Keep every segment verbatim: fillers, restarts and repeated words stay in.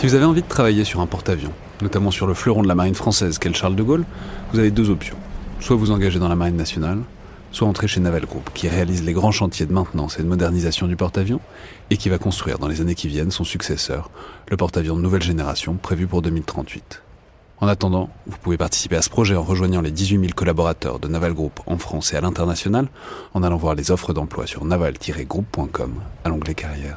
Si vous avez envie de travailler sur un porte-avions, notamment sur le fleuron de la marine française qu'est le Charles de Gaulle, vous avez deux options. Soit vous engagez dans la marine nationale, soit entrer chez Naval Group, qui réalise les grands chantiers de maintenance et de modernisation du porte-avions, et qui va construire dans les années qui viennent son successeur, le porte-avions de nouvelle génération prévu pour deux mille trente-huit. En attendant, vous pouvez participer à ce projet en rejoignant les dix-huit mille collaborateurs de Naval Group en France et à l'international, en allant voir les offres d'emploi sur naval tiret group point com à l'onglet carrière.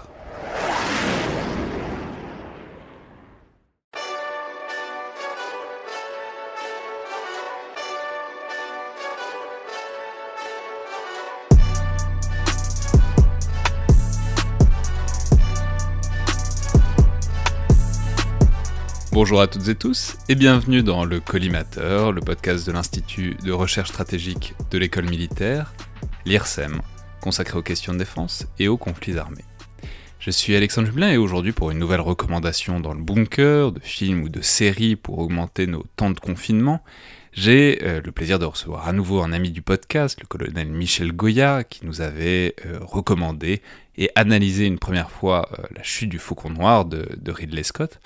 Bonjour à toutes et tous et bienvenue dans le Collimateur, le podcast de l'Institut de recherche stratégique de l'école militaire, l'I R S E M, consacré aux questions de défense et aux conflits armés. Je suis Alexandre Jublin et aujourd'hui pour une nouvelle recommandation dans le bunker, de films ou de séries pour augmenter nos temps de confinement, j'ai euh, le plaisir de recevoir à nouveau un ami du podcast, le colonel Michel Goya, qui nous avait euh, recommandé et analysé une première fois euh, La chute du faucon noir de, de Ridley Scott.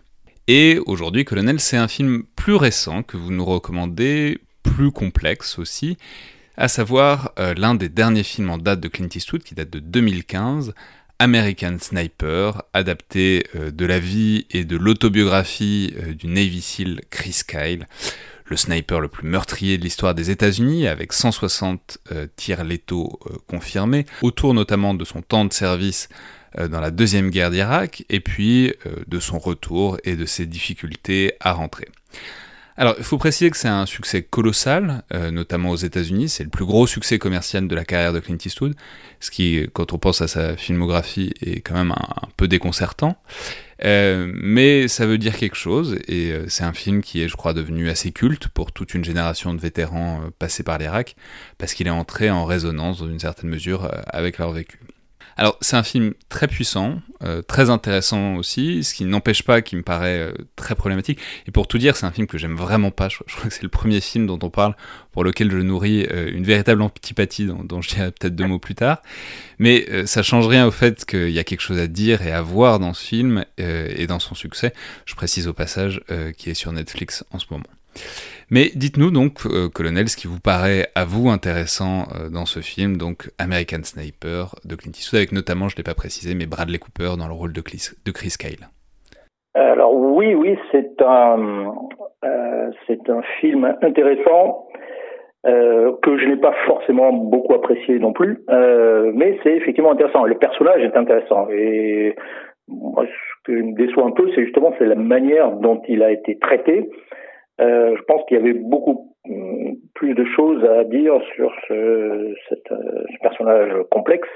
Et aujourd'hui, Colonel, c'est un film plus récent que vous nous recommandez, plus complexe aussi, à savoir euh, l'un des derniers films en date de Clint Eastwood, qui date de deux mille quinze, American Sniper, adapté euh, de la vie et de l'autobiographie euh, du Navy SEAL Chris Kyle, le sniper le plus meurtrier de l'histoire des États-Unis, avec cent soixante euh, tirs létaux euh, confirmés, autour notamment de son temps de service dans la deuxième guerre d'Irak, et puis euh, de son retour et de ses difficultés à rentrer. Alors, il faut préciser que c'est un succès colossal, euh, notamment aux États-Unis, c'est le plus gros succès commercial de la carrière de Clint Eastwood, ce qui, quand on pense à sa filmographie, est quand même un, un peu déconcertant, euh, mais ça veut dire quelque chose, et euh, c'est un film qui est, je crois, devenu assez culte pour toute une génération de vétérans euh, passés par l'Irak, parce qu'il est entré en résonance, dans une certaine mesure, euh, avec leur vécu. Alors, c'est un film très puissant, euh, très intéressant aussi, ce qui n'empêche pas qu'il me paraît euh, très problématique. Et pour tout dire, c'est un film que j'aime vraiment pas. Je, je crois que c'est le premier film dont on parle, pour lequel je nourris euh, une véritable antipathie, dont, dont je dirai peut-être deux mots plus tard. Mais euh, ça change rien au fait qu'il y a quelque chose à dire et à voir dans ce film euh, et dans son succès. Je précise au passage euh, qu'il est sur Netflix en ce moment. Mais dites-nous donc, euh, colonel, ce qui vous paraît à vous intéressant euh, dans ce film, donc American Sniper de Clint Eastwood, avec notamment, je ne l'ai pas précisé, mais Bradley Cooper dans le rôle de, Clis, de Chris Kyle. Alors oui, oui, c'est un, euh, c'est un film intéressant euh, que je n'ai pas forcément beaucoup apprécié non plus, euh, mais c'est effectivement intéressant. Le personnage est intéressant et moi, ce qui me déçoit un peu, c'est justement c'est la manière dont il a été traité. Euh, je pense qu'il y avait beaucoup plus de choses à dire sur ce, cette, ce personnage complexe,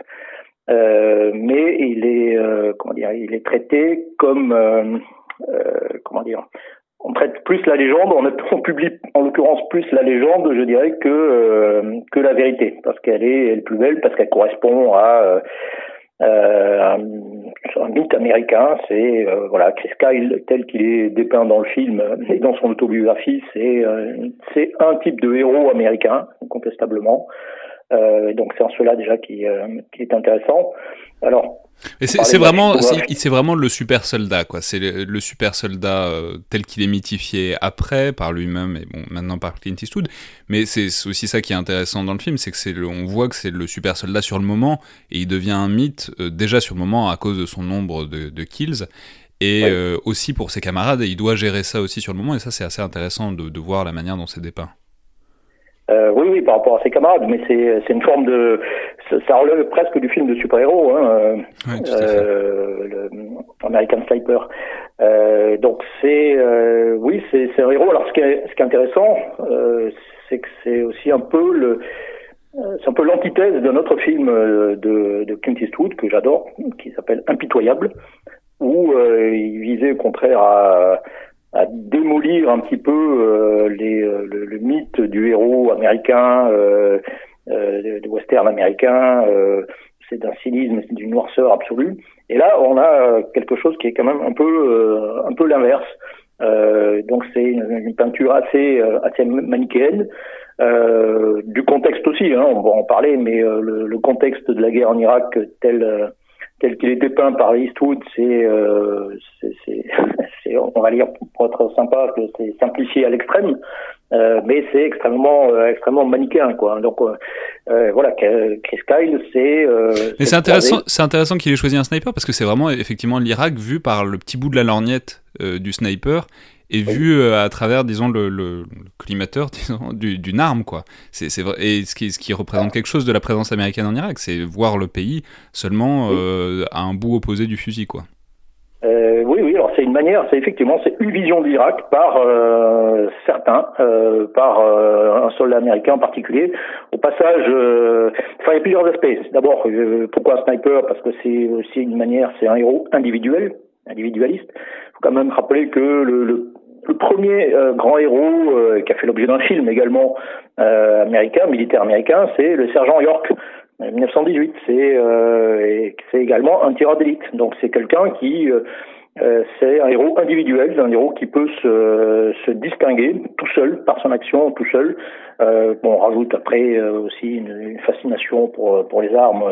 euh, mais il est, euh, comment dire, il est traité comme, euh, euh, comment dire, on traite plus la légende, on, on publie en l'occurrence plus la légende, je dirais, que euh, que la vérité, parce qu'elle est, elle est plus belle, parce qu'elle correspond à euh, Euh, un, un mythe américain, c'est euh, voilà Chris Kyle tel qu'il est dépeint dans le film et dans son autobiographie, c'est euh, c'est un type de héros américain incontestablement. Euh, donc c'est en cela déjà qui euh, qui est intéressant. Alors et c'est, c'est vraiment c'est, c'est vraiment le super soldat quoi. C'est le, le super soldat euh, tel qu'il est mythifié après par lui-même et bon maintenant par Clint Eastwood. Mais c'est aussi ça qui est intéressant dans le film, c'est que c'est le, on voit que c'est le super soldat sur le moment et il devient un mythe euh, déjà sur le moment à cause de son nombre de, de kills et ouais. euh, aussi pour ses camarades. Et il doit gérer ça aussi sur le moment et ça c'est assez intéressant de, de voir la manière dont c'est dépeint. Euh, oui, oui, par rapport à ses camarades, mais c'est, c'est une forme de, ça, ça relève presque du film de super-héros, hein, ouais, euh, le American Sniper. Euh, donc c'est, euh, oui, c'est, c'est un héros. Alors ce qui est, ce qui est intéressant, euh, c'est que c'est aussi un peu le, c'est un peu l'antithèse d'un autre film de, de Clint Eastwood que j'adore, qui s'appelle Impitoyable, où euh, il visait au contraire à à démolir un petit peu euh, les, euh, le, le mythe du héros américain, euh, euh, du western américain. Euh, c'est d'un cynisme, c'est d'une noirceur absolue. Et là, on a quelque chose qui est quand même un peu, euh, un peu l'inverse. Euh, donc c'est une, une peinture assez, assez manichéenne. Euh, du contexte aussi, hein, on va en parler, mais euh, le, le contexte de la guerre en Irak tel tel qu'il est dépeint par Eastwood, c'est, euh, c'est, c'est, c'est, on va dire pour être sympa, que c'est simplifié à l'extrême, euh, mais c'est extrêmement, euh, extrêmement manichéen, quoi. Donc euh, voilà, Chris Kyle, c'est. Euh, mais c'est intéressant, c'est intéressant qu'il ait choisi un sniper parce que c'est vraiment effectivement l'Irak vu par le petit bout de la lorgnette euh, du sniper. Et oui. vu euh, à travers, disons, le, le, le collimateur, disons, du, d'une arme, quoi. C'est, c'est vrai, et ce qui, ce qui représente quelque chose de la présence américaine en Irak, c'est voir le pays seulement euh, à un bout opposé du fusil, quoi. Euh, oui, oui. Alors c'est une manière, c'est effectivement, c'est une vision de l'Irak par euh, certains, euh, par euh, un soldat américain en particulier. Au passage, euh, enfin il y a plusieurs aspects. D'abord, euh, pourquoi un sniper ? Parce que c'est aussi une manière, c'est un héros individuel, individualiste. Il faut quand même rappeler que le, le Le premier euh, grand héros euh, qui a fait l'objet d'un film également euh, américain, militaire américain, c'est le sergent York, en dix-neuf cent dix-huit. C'est, euh, et c'est également un tireur d'élite. Donc c'est quelqu'un qui, euh, euh, c'est un héros individuel, un héros qui peut se, se distinguer tout seul, par son action, tout seul. Euh, bon, on rajoute après euh, aussi une, une fascination pour, pour les armes,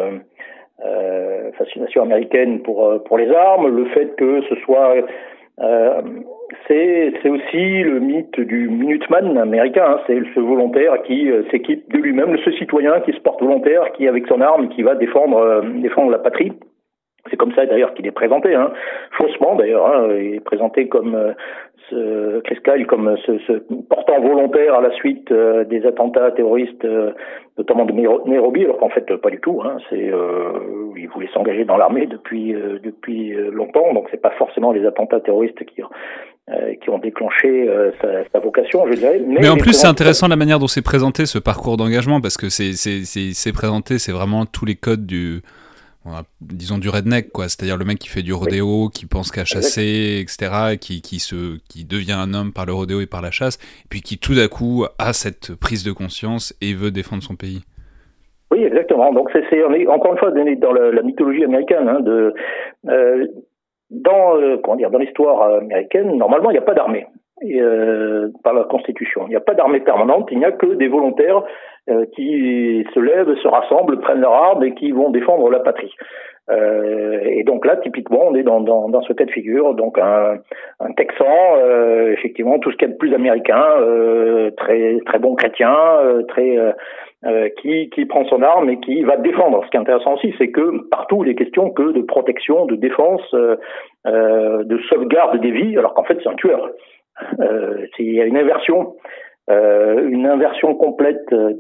euh, fascination américaine pour, pour les armes, le fait que ce soit... Euh, c'est, c'est aussi le mythe du Minuteman américain, hein. C'est ce volontaire qui euh, s'équipe de lui-même, ce citoyen qui se porte volontaire, qui avec son arme, qui va défendre, euh, défendre la patrie. C'est comme ça d'ailleurs qu'il est présenté, hein. Faussement d'ailleurs, hein. Il est présenté comme euh, ce, Chris Kyle comme ce, ce portant volontaire à la suite euh, des attentats terroristes, euh, notamment de Nairobi, alors qu'en fait pas du tout, hein. C'est, euh, il voulait s'engager dans l'armée depuis euh, depuis longtemps, donc c'est pas forcément les attentats terroristes qui euh, qui ont déclenché euh, sa, sa vocation, je dirais. Mais, Mais en plus, c'est intéressant la manière dont c'est présenté ce parcours d'engagement, parce que c'est c'est c'est, c'est présenté, c'est vraiment tous les codes du disons du redneck, quoi, c'est-à-dire le mec qui fait du rodéo, oui. qui pense qu'à chasser, et cetera, et qui, qui, se, qui devient un homme par le rodéo et par la chasse, et puis qui tout d'un coup a cette prise de conscience et veut défendre son pays. Oui, exactement. Donc c'est, c'est on est encore une fois dans la, la mythologie américaine, hein, de euh, dans euh, comment dire dans l'histoire américaine, normalement il n'y a pas d'armée. Et, euh, par la Constitution. Il n'y a pas d'armée permanente, il n'y a que des volontaires euh, qui se lèvent, se rassemblent, prennent leur arme et qui vont défendre la patrie. Euh, et donc là, typiquement, on est dans, dans, dans ce cas de figure, donc un, un Texan, euh, effectivement, tout ce qu'il y a de plus américain, euh, très très bon chrétien, euh, très euh, euh, qui, qui prend son arme et qui va défendre. Ce qui est intéressant aussi, c'est que partout, il est question que de protection, de défense, euh, euh, de sauvegarde des vies, alors qu'en fait, c'est un tueur. Euh, il y a une inversion, euh, une inversion complète de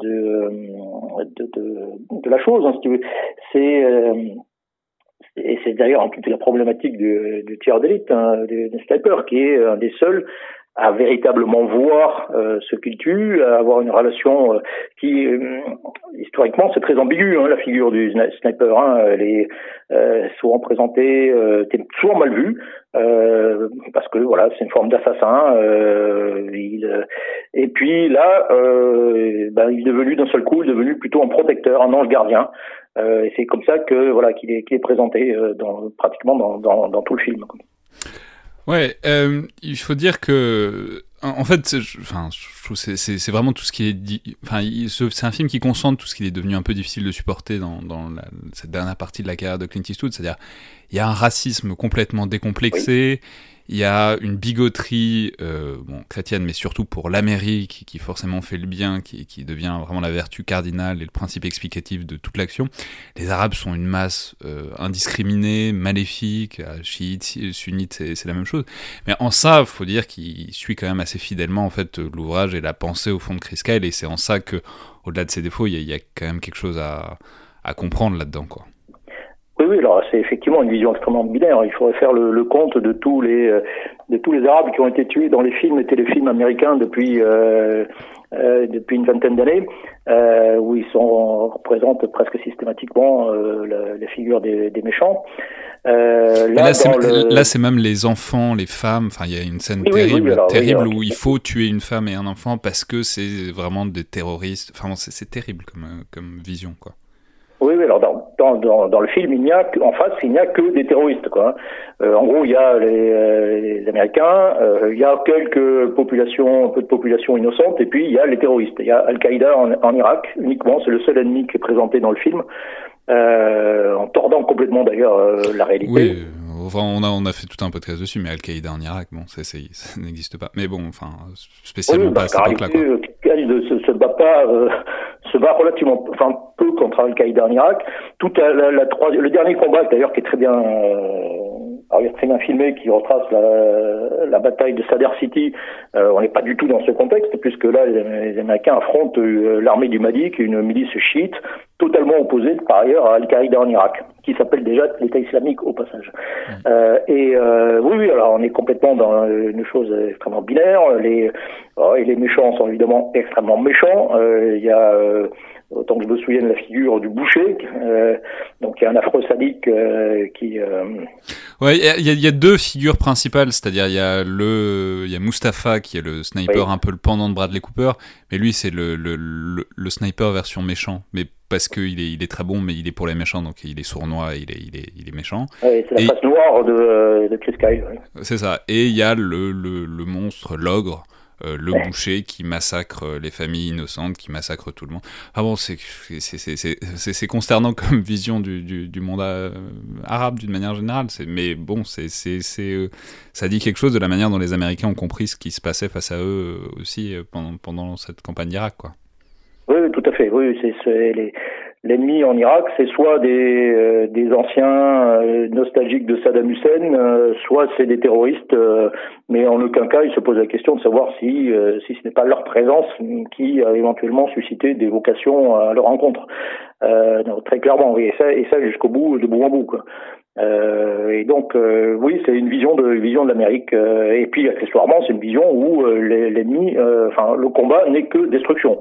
de, de, de la chose, hein, si tu veux. C'est euh, et c'est d'ailleurs toute la problématique du, du tir d'élite, hein, du, du sniper, qui est un des seuls à véritablement voir euh, ce qu'il tue, à avoir une relation euh, qui, euh, historiquement, c'est très ambigu, hein, la figure du sniper. Hein, elle est euh, souvent présentée, euh, souvent mal vue, euh, parce que voilà, c'est une forme d'assassin. Euh, il, euh, et puis là, euh, ben, il est devenu d'un seul coup, il est devenu plutôt un protecteur, un ange gardien. Euh, et c'est comme ça que voilà qu'il est, qu'il est présenté euh, dans, pratiquement dans, dans, dans tout le film. Ouais, euh, il faut dire que, en fait, c'est, enfin, je trouve c'est, c'est, c'est vraiment tout ce qui est dit. Enfin, il, c'est un film qui concentre tout ce qu'il est devenu un peu difficile de supporter dans, dans la, cette dernière partie de la carrière de Clint Eastwood, c'est-à-dire il y a un racisme complètement décomplexé. Oui. Il y a une bigoterie euh, bon, chrétienne, mais surtout pour l'Amérique, qui forcément fait le bien, qui, qui devient vraiment la vertu cardinale et le principe explicatif de toute l'action. Les Arabes sont une masse euh, indiscriminée, maléfique, chiites, sunnites, c'est, c'est la même chose. Mais en ça, il faut dire qu'il suit quand même assez fidèlement en fait l'ouvrage et la pensée au fond de Chris Kyle, et c'est en ça que, au-delà de ses défauts, il y a, il y a quand même quelque chose à, à comprendre là-dedans, quoi. Oui, oui, alors c'est effectivement une vision extrêmement binaire. Il faudrait faire le, le compte de tous les de tous les Arabes qui ont été tués dans les films et téléfilms américains depuis euh, euh, depuis une vingtaine d'années, euh, où ils sont représentent presque systématiquement euh, la, la figure des, des méchants. Euh, là, là, c'est, le... là, c'est même les enfants, les femmes. Enfin, il y a une scène oui, terrible, oui, oui, alors, terrible oui, alors, où il faut tuer une femme et un enfant parce que c'est vraiment des terroristes. Enfin, c'est, c'est terrible comme comme vision, quoi. Oui, oui, alors dans, dans, dans, dans le film, il n'y a en face, il n'y a que des terroristes, quoi. Euh, en gros, il y a les, euh, les Américains, euh, il y a quelques populations, un peu de population innocente, et puis il y a les terroristes. Il y a Al-Qaïda en, en Irak, uniquement, c'est le seul ennemi qui est présenté dans le film. euh, en tordant complètement d'ailleurs euh, la réalité. Oui, euh, enfin, on a, on a fait tout un podcast dessus, mais Al-Qaïda en Irak, bon, ça, c'est, ça n'existe pas. Mais bon, enfin, spécialement oui, pas à cette époque-là, quoi. Al-Qaïda se, se bat pas, euh, se bat relativement, enfin peu contre Al-Qaïda en Irak. Tout la, la, la troisième, le dernier combat d'ailleurs qui est très bien, euh, alors, très bien filmé, qui retrace la, la bataille de Sadr City. Euh, on n'est pas du tout dans ce contexte, puisque là les, les Américains affrontent euh, l'armée du Mahdi, qui est une milice chiite totalement opposée par ailleurs à Al-Qaïda en Irak, qui s'appelle déjà l'État islamique au passage. Mmh. Euh, et euh, oui, oui, alors on est complètement dans une chose extrêmement binaire. Les, oh, et les méchants sont évidemment extrêmement méchants. Euh, il y a euh, autant que je me souvienne la figure du boucher, euh, donc il y a un affreux sadique euh, qui. Euh... Ouais, il y, y a deux figures principales, c'est-à-dire il y a le, il y a Mustapha qui est le sniper, oui. un peu le pendant de Bradley Cooper, mais lui c'est le le le, le sniper version méchant, mais parce qu'il est il est très bon, mais il est pour les méchants, donc il est sournois, il est il est il est méchant. Ouais, c'est la et, face noire de de Chris Kyle. Oui. C'est ça. Et il y a le le le monstre, l'ogre. Euh, le ouais. boucher qui massacre les familles innocentes, qui massacre tout le monde. Ah bon, c'est c'est c'est c'est c'est, c'est consternant comme vision du du, du monde euh, arabe d'une manière générale. C'est, mais bon, c'est c'est c'est euh, ça dit quelque chose de la manière dont les Américains ont compris ce qui se passait face à eux euh, aussi euh, pendant pendant cette campagne d'Irak, quoi. Oui, tout à fait. Oui, c'est, c'est les l'ennemi en Irak, c'est soit des, euh, des anciens euh, nostalgiques de Saddam Hussein, euh, soit c'est des terroristes, euh, mais en aucun cas ils se posent la question de savoir si, euh, si ce n'est pas leur présence qui a éventuellement suscité des vocations à leur encontre. Euh, non, très clairement, oui, et ça, et ça jusqu'au bout, de bout en bout, quoi. Euh, et donc, euh, oui, c'est une vision de vision de l'Amérique. Euh, et puis, accessoirement, c'est une vision où euh, l'ennemi, euh, enfin, le combat n'est que destruction.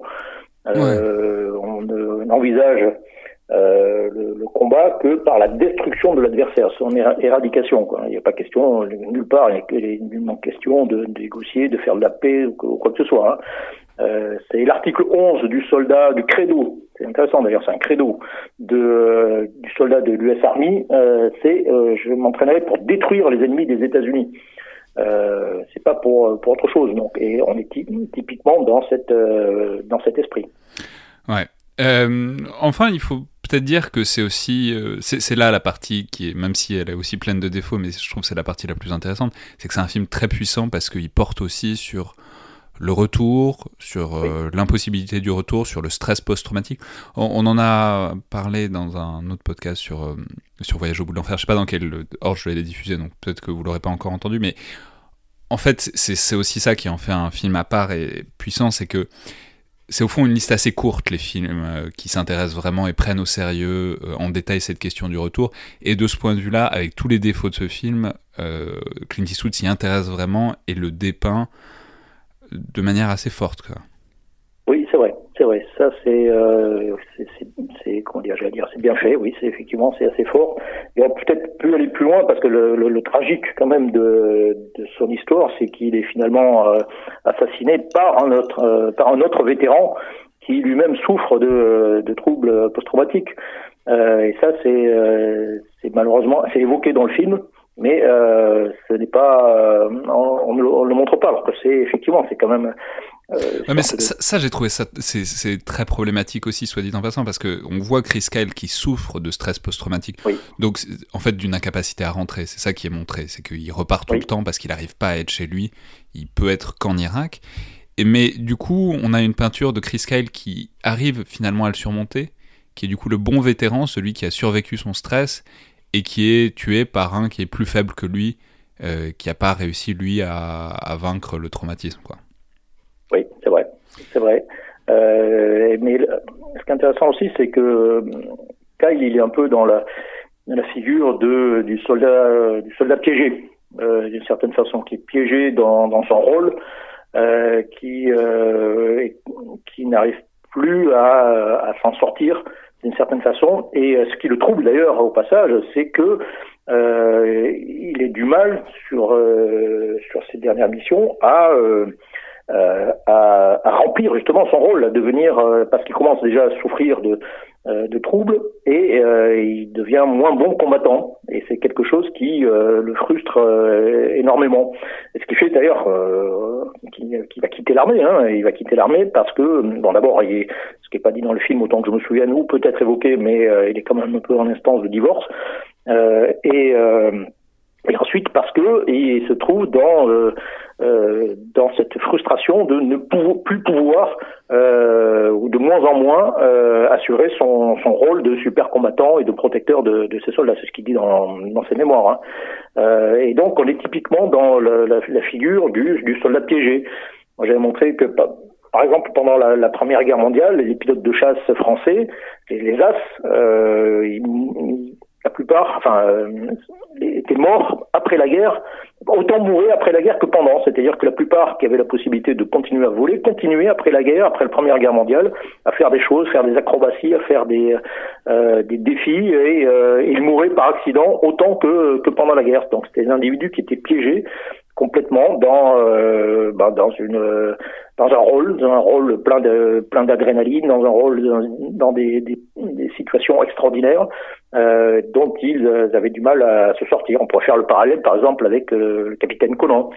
Euh, ouais. On n'envisage euh, le, le combat que par la destruction de l'adversaire, son éradication, quoi. Il n'y a pas question, nulle part, il n'y a nullement question de, de négocier, de faire de la paix ou, ou quoi que ce soit. Hein. Euh, c'est l'article onze du soldat, du credo, c'est intéressant d'ailleurs, c'est un credo de, euh, du soldat de l'U S Army, euh, c'est euh, je m'entraînerai pour détruire les ennemis des États-Unis. Euh, c'est pas pour pour autre chose, donc, et on est typiquement dans cette euh, dans cet esprit. Ouais. Euh, enfin, il faut peut-être dire que c'est aussi euh, c'est, c'est là la partie qui est, même si elle est aussi pleine de défauts, mais je trouve que c'est la partie la plus intéressante, c'est que c'est un film très puissant parce qu'il porte aussi sur le retour, sur euh, oui. l'impossibilité du retour, sur le stress post-traumatique. On, on en a parlé dans un autre podcast sur, euh, sur Voyage au bout de l'enfer. Je sais pas dans quel ordre je l'ai diffusé, donc peut-être que vous l'aurez pas encore entendu, mais en fait, c'est, c'est aussi ça qui en fait un film à part et puissant, c'est que c'est au fond une liste assez courte, les films euh, qui s'intéressent vraiment et prennent au sérieux euh, en détail cette question du retour. Et de ce point de vue-là, avec tous les défauts de ce film, euh, Clint Eastwood s'y intéresse vraiment et le dépeint de manière assez forte, quoi. Oui, c'est vrai, c'est vrai. Ça, c'est, euh, c'est, c'est, c'est comment dire, j'allais dire, c'est bien fait. Oui, c'est effectivement, c'est assez fort. Et on peut peut-être plus aller plus loin parce que le, le, le tragique quand même de, de son histoire, c'est qu'il est finalement euh, assassiné par un autre, euh, par un autre vétéran qui lui-même souffre de, de troubles post-traumatiques. Euh, et ça, c'est, euh, c'est malheureusement, c'est évoqué dans le film. Mais euh, ce n'est pas, euh, on, on, ne le, on ne le montre pas, alors que c'est effectivement, c'est quand même. Euh, ouais, mais ça, de... ça, ça, j'ai trouvé ça, c'est, c'est très problématique aussi, soit dit en passant, parce que on voit Chris Kyle qui souffre de stress post-traumatique, oui. donc en fait d'une incapacité à rentrer. C'est ça qui est montré, c'est qu'il repart tout oui. le temps parce qu'il n'arrive pas à être chez lui. Il peut être qu'en Irak. Et mais du coup, on a une peinture de Chris Kyle qui arrive finalement à le surmonter, qui est du coup le bon vétéran, celui qui a survécu son stress. Et qui est tué par un qui est plus faible que lui, euh, qui n'a pas réussi, lui, à, à vaincre le traumatisme, quoi. Oui, c'est vrai, c'est vrai. Euh, mais ce qui est intéressant aussi, c'est que Kyle, il est un peu dans la, dans la figure de, du soldat, du soldat piégé, euh, d'une certaine façon, qui est piégé dans, dans son rôle, euh, qui, euh, qui n'arrive plus à, à s'en sortir d'une certaine façon, et ce qui le trouble d'ailleurs au passage, c'est que euh, il ait du mal sur euh, sur ses dernières missions à euh, euh, à, à remplir justement son rôle, à devenir, euh, parce qu'il commence déjà à souffrir de, euh, de troubles et euh, il devient moins bon combattant. Et c'est quelque chose qui euh, le frustre euh, énormément. Et ce qui fait d'ailleurs euh, qu'il, qu'il va quitter l'armée. Hein. Il va quitter l'armée parce que, bon, d'abord, il est, ce qui n'est pas dit dans le film autant que je me souvienne, ou peut-être évoqué, mais euh, il est quand même un peu en instance de divorce. Euh, et, euh, et ensuite parce que il se trouve dans euh, euh, dans cette frustration de ne pou- plus pouvoir euh, ou de moins en moins euh, assurer son, son rôle de super combattant et de protecteur de, de ses soldats. C'est ce qu'il dit dans, dans ses mémoires. Hein. Euh, et donc on est typiquement dans la, la, la figure du, du soldat piégé. Moi, j'avais montré que par exemple, pendant la, la Première Guerre mondiale, les pilotes de chasse français, les, les As, euh, ils, la plupart, enfin, euh, étaient morts après la guerre, autant mouraient après la guerre que pendant. C'est-à-dire que la plupart qui avaient la possibilité de continuer à voler, continuaient après la guerre, après la Première Guerre mondiale, à faire des choses, faire des acrobaties, à faire des, euh, des défis, et euh, ils mouraient par accident autant que, que pendant la guerre. Donc c'était des individus qui étaient piégés complètement dans euh, bah, dans une dans un rôle dans un rôle plein de plein d'adrénaline, dans un rôle dans, dans des, des des situations extraordinaires euh, dont ils avaient du mal à se sortir. On pourrait faire le parallèle par exemple avec euh, le capitaine Conan,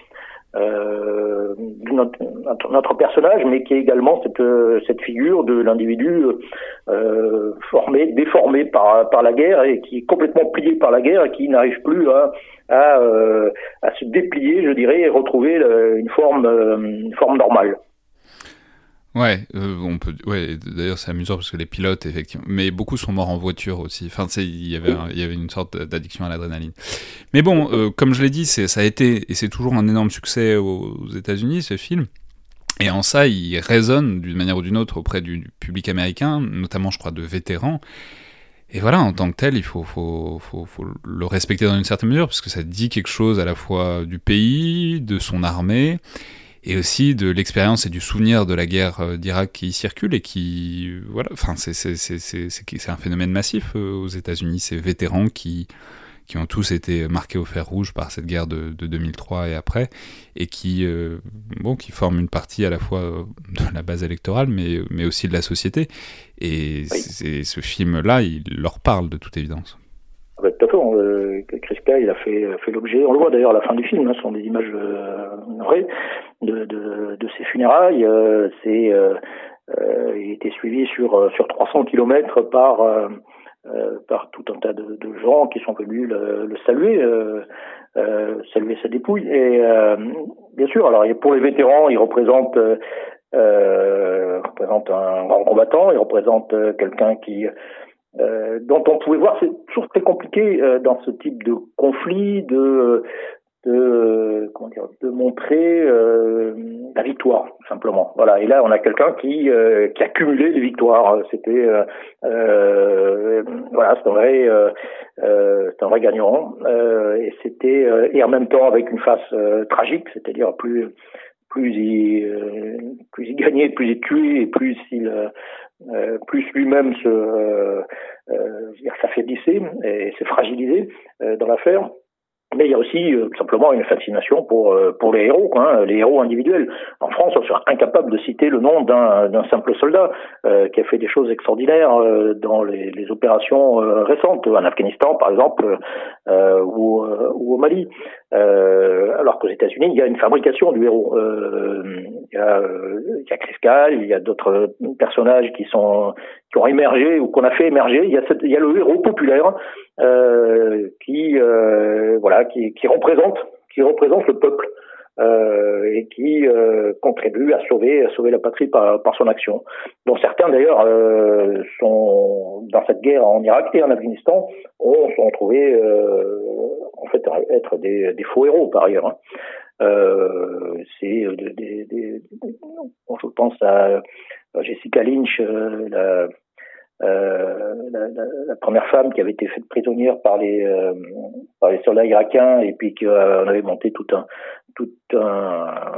euh, notre, notre personnage, mais qui est également cette cette figure de l'individu euh, formé, déformé par par la guerre et qui est complètement plié par la guerre et qui n'arrive plus à à, euh, à se déplier, je dirais, et retrouver le, une forme euh, une forme normale. Ouais, euh, on peut. Ouais, d'ailleurs c'est amusant parce que les pilotes, effectivement, mais beaucoup sont morts en voiture aussi. Enfin, tu sais, il y avait, un, il y avait une sorte d'addiction à l'adrénaline. Mais bon, euh, comme je l'ai dit, c'est, ça a été et c'est toujours un énorme succès aux, aux États-Unis, ce film. Et en ça, il résonne d'une manière ou d'une autre auprès du public américain, notamment, je crois, de vétérans. Et voilà, en tant que tel, il faut, faut, faut, faut le respecter dans une certaine mesure, parce que ça dit quelque chose à la fois du pays, de son armée, et aussi de l'expérience et du souvenir de la guerre d'Irak qui circule et qui, voilà, enfin, c'est, c'est, c'est, c'est, c'est, c'est un phénomène massif aux États-Unis, ces vétérans qui, qui ont tous été marqués au fer rouge par cette guerre de, de deux mille trois et après, et qui, euh, bon, qui forment une partie à la fois de la base électorale, mais, mais aussi de la société. Et oui. c'est, ce film-là, il leur parle de toute évidence. Ah bah, tout à fait. Euh, Chris Kyle a fait, fait l'objet, on le voit d'ailleurs à la fin du film, hein, ce sont des images euh, vraies de, de, de ses funérailles. Euh, c'est, euh, euh, il était suivi sur, sur trois cents kilomètres par... Euh, Euh, par tout un tas de, de gens qui sont venus le, le saluer, euh, euh, saluer sa dépouille. Et euh, bien sûr, alors pour les vétérans, il représente, euh, représente un grand combattant, il représente euh, quelqu'un qui, euh, dont on pouvait voir, c'est toujours très compliqué euh, dans ce type de conflit, de de comment dire, de montrer euh, la victoire simplement. Voilà. Et là, on a quelqu'un qui euh, qui a cumulé des victoires. C'était euh, euh, voilà, c'est un vrai euh, euh, c'est un vrai gagnant. Euh, et c'était euh, et en même temps avec une face euh, tragique, c'est-à-dire plus plus il euh, plus il gagnait, plus il tuait, et plus il euh, plus lui-même se euh, euh, je veux dire, s'affaiblissait et s'est fragilisé euh, dans l'affaire. Mais il y a aussi euh, simplement une fascination pour euh, pour les héros, quoi, hein, les héros individuels. En France, on serait incapable de citer le nom d'un d'un simple soldat euh, qui a fait des choses extraordinaires euh, dans les, les opérations euh, récentes, en Afghanistan par exemple, euh, ou, euh, ou au Mali. Euh, alors qu'aux États-Unis, il y a une fabrication du héros. Euh, il y a, euh, il y a Chris Kyle, il y a d'autres personnages qui sont qui ont émergé ou qu'on a fait émerger. Il y a cette, il y a le héros populaire euh, qui euh, voilà qui, qui représente qui représente le peuple euh, et qui euh, contribue à sauver à sauver la patrie par, par son action. Dont certains d'ailleurs euh, sont dans cette guerre en Irak et en Afghanistan ont sont trouvés euh, en fait être des, des faux héros par ailleurs. Hein. Euh, c'est des, des, des, je pense à Jessica Lynch, euh, la, euh, la, la, la première femme qui avait été faite prisonnière par les euh, par les soldats irakiens et puis qu'on euh, avait monté tout un tout un,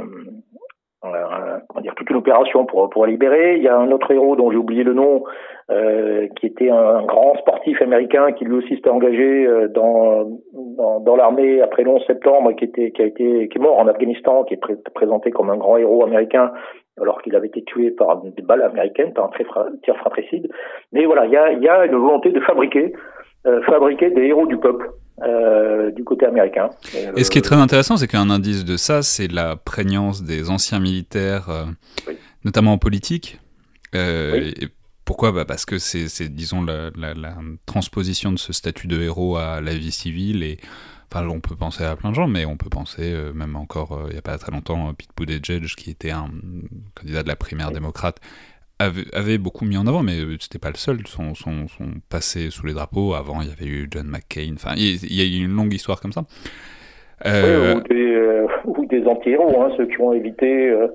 un comment dire toute une opération pour pour la libérer. Il y a un autre héros dont j'ai oublié le nom, euh, qui était un, un grand sportif américain qui lui aussi s'était engagé euh, dans dans, dans l'armée après le onze septembre, qui était, qui a été, qui est mort en Afghanistan, qui est pré- présenté comme un grand héros américain, alors qu'il avait été tué par des balles américaines, par un tir fratricide. Mais voilà, il y a, il y a une volonté de fabriquer, euh, fabriquer des héros du peuple. Euh, du côté américain. Et, et ce qui est très intéressant, c'est qu'un indice de ça, c'est la prégnance des anciens militaires, euh, oui. notamment en politique. Euh, oui. et pourquoi bah Parce que c'est, c'est disons, la, la, la transposition de ce statut de héros à la vie civile. Et, enfin, on peut penser à plein de gens, mais on peut penser, euh, même encore, euh, il n'y a pas très longtemps, Pete Buttigieg, qui était un candidat de la primaire oui. démocrate, Avait, avait beaucoup mis en avant, mais c'était pas le seul. Son, son, son passé sous les drapeaux. Avant, il y avait eu John McCain. Enfin, il, il y a eu une longue histoire comme ça. Euh... Oui, ou des, euh, ou des anti-héros, hein, ceux qui ont évité. Euh,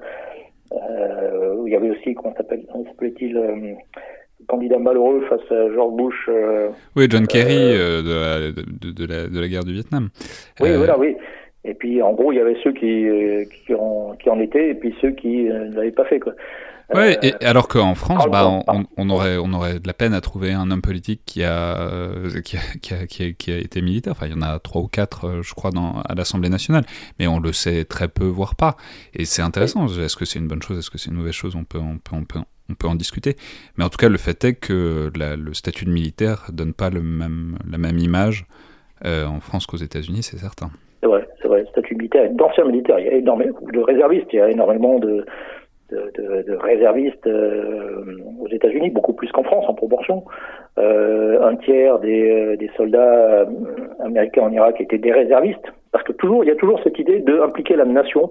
euh, il y avait aussi, comment s'appelle, comment s'appelait-il, euh, candidat malheureux face à George Bush. Euh, oui, John Kerry euh, de, la, de, de, la, de la guerre du Vietnam. Oui, euh... voilà, oui. Et puis, en gros, il y avait ceux qui, qui, en, qui en étaient, et puis ceux qui euh, ne l'avaient pas fait, quoi. Ouais, et alors qu'en France, bah, on, on aurait, on aurait de la peine à trouver un homme politique qui a, qui a, qui a, qui a, qui a été militaire. Enfin, il y en a trois ou quatre, je crois, dans, à l'Assemblée nationale. Mais on le sait très peu, voire pas. Et c'est intéressant. Oui. Est-ce que c'est une bonne chose? Est-ce que c'est une mauvaise chose? On peut, on peut, on peut, on peut en discuter. Mais en tout cas, le fait est que la, le statut de militaire donne pas le même, la même image euh, en France qu'aux États-Unis, c'est certain. C'est vrai, c'est vrai. Le statut militaire, d'anciens militaires, il y a énormément de réservistes, il y a énormément de De, de, de réservistes euh, aux États-Unis, beaucoup plus qu'en France en proportion. Euh, un tiers des, des soldats américains en Irak étaient des réservistes, parce que toujours il y a toujours cette idée d'impliquer la nation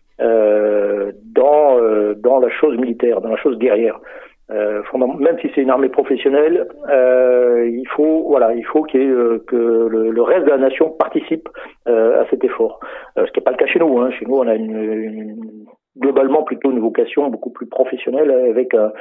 euh, dans euh, dans la chose militaire, dans la chose guerrière. Euh, même si c'est une armée professionnelle, euh, il faut voilà, il faut qu'il y ait, euh, que le, le reste de la nation participe euh, à cet effort. Euh, ce qui n'est pas le cas chez nous. Hein. Chez nous, on a une, une globalement plutôt une vocation beaucoup plus professionnelle avec un,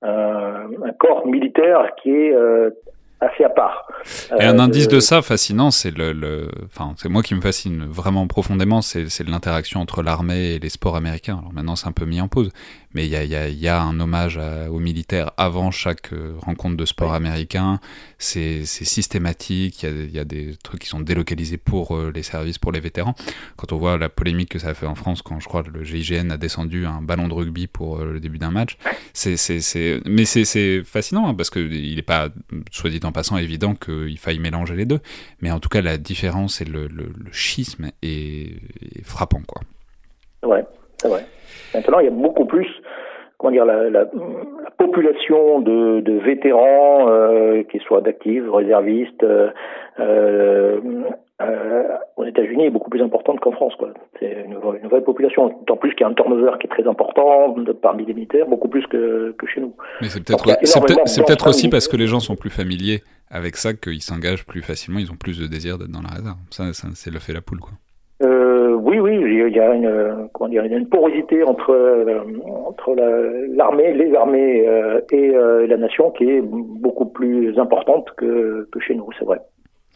un, un corps militaire qui est euh, assez à part. Et euh, un indice de... de ça fascinant, c'est le, le, enfin, c'est moi qui me fascine vraiment profondément, c'est, c'est l'interaction entre l'armée et les sports américains. Alors maintenant, c'est un peu mis en pause, mais il y a, y a, y a un hommage à, aux militaires avant chaque euh, rencontre de sport oui. américain. C'est, c'est systématique. Il y a, y a des trucs qui sont délocalisés pour euh, les services, pour les vétérans. Quand on voit la polémique que ça a fait en France, quand je crois le G I G N a descendu un ballon de rugby pour euh, le début d'un match, c'est, c'est, c'est, mais c'est, c'est fascinant hein, parce que il n'est pas, soit dit en passant, évident qu'il faille mélanger les deux. Mais en tout cas, la différence et le, le, le schisme est, est frappant, quoi. Ouais, c'est vrai. Maintenant, il y a beaucoup plus, comment dire, la, la, la population de, de vétérans, euh, qu'ils soient d'actifs, réservistes, euh, euh, euh, aux États-Unis est beaucoup plus importante qu'en France, quoi. C'est une, une vraie population. En plus, qu'il y a un turnover qui est très important de, parmi les militaires, beaucoup plus que, que chez nous. Mais c'est peut-être, Donc, c'est peut-être, c'est peut-être aussi parce que les gens sont plus familiers avec ça qu'ils s'engagent plus facilement, ils ont plus de désir d'être dans la réserve. Ça, ça c'est le fait la poule, quoi. Euh, oui, oui, il y a une, comment dire, il y a une porosité entre euh, entre la, l'armée, les armées euh, et euh, la nation qui est beaucoup plus importante que que chez nous, c'est vrai.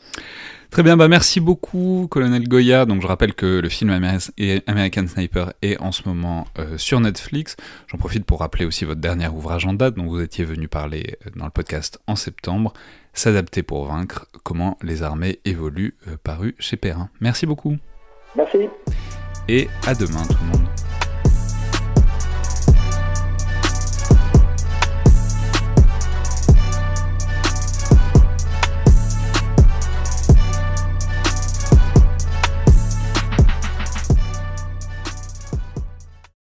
Très bien, bah merci beaucoup, colonel Goya. Donc je rappelle que le film American Sniper est en ce moment euh, sur Netflix. J'en profite pour rappeler aussi votre dernier ouvrage en date dont vous étiez venu parler dans le podcast en septembre, S'adapter pour vaincre, comment les armées évoluent, euh, paru chez Perrin. Merci beaucoup. Merci. Et à demain tout le monde.